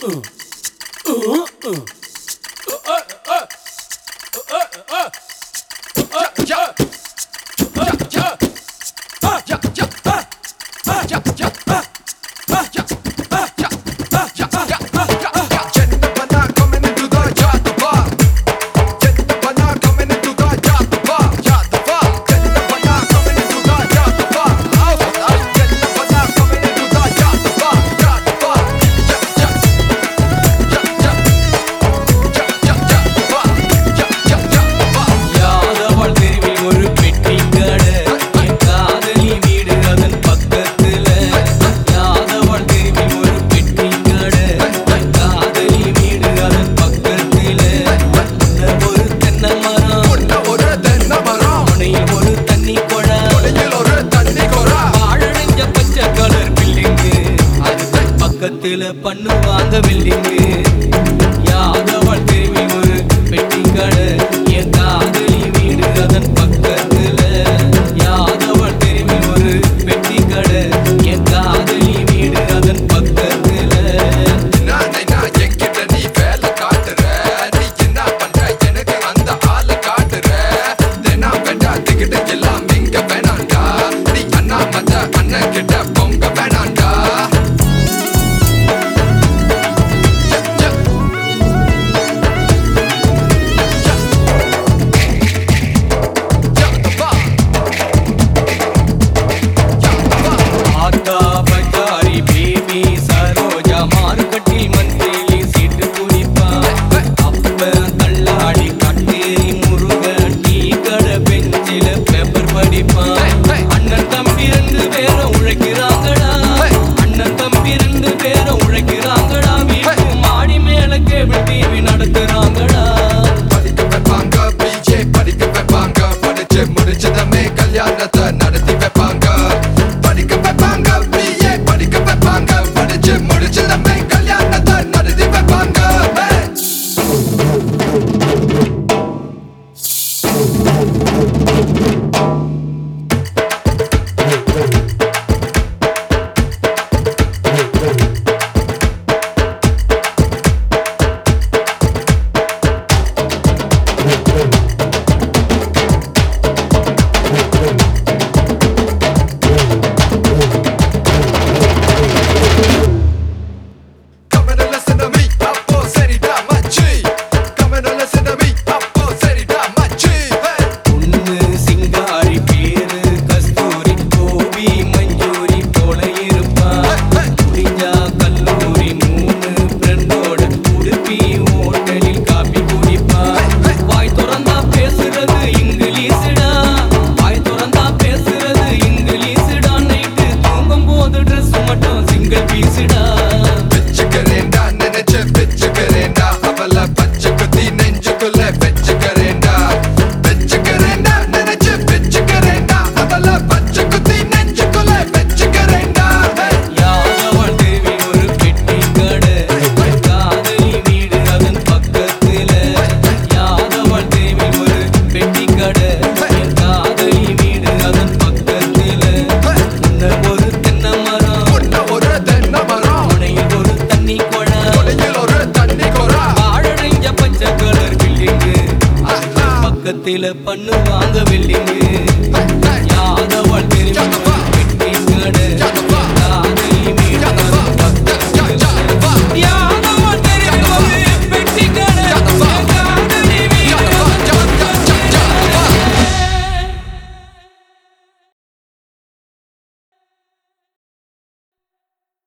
பண்ணுவாங்க பில்டிங்கு யாதவள் தேவி ஒரு பெட்டி கடை என் காதலி வீடு அதன் பக்கத்துல யாதவள் தேவி ஒரு பெட்டி கடை என் காதலி வீடு அதன் பக்கத்துல என்கிட்ட நீ வேலை காட்டுற நீ என்ன பண்ற எனக்கு அந்த ஆளை காட்டுற தினா வேண்டா டிக்கெட் எல்லாம் இங்க வேணாண்டா நீ அண்ணா மத்த அண்ணன் கிட்ட பொங்க வேணாண்டா முடிச்சதமே கல்யாணத்தை நடத்தி வைப்பாங்க படிக்க வைப்பாங்க பிஏ படிக்க வைப்பாங்க படிச்சு முடிச்சதமே கல்யாணத்தை நடத்தி வைப்பாங்க பக்கத்துல பண்ணுவாங்க பில்டிங்கு யாதவள் தெரியும்